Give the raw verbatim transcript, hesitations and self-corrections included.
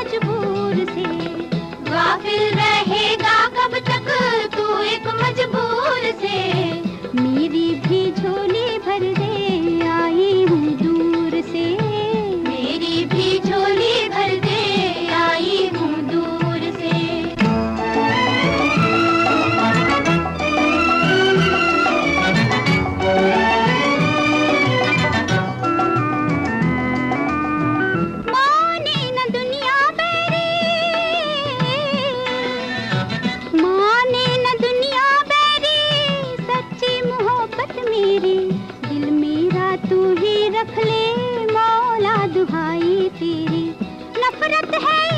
मजबूर से। गाफिल रहेगा कब तक तू एक मजबूर से। मेरी भी झोली भर दे, आई हूँ दूर से। मेरी भी झोली भर दे, आई हूँ दूर से। माने न दुनिया बैरी, माने न दुनिया बैरी, सच्ची मोहब्बत मेरी। दिल मेरा तू ही रख ले मौला, दुहाई तेरी। नफरत है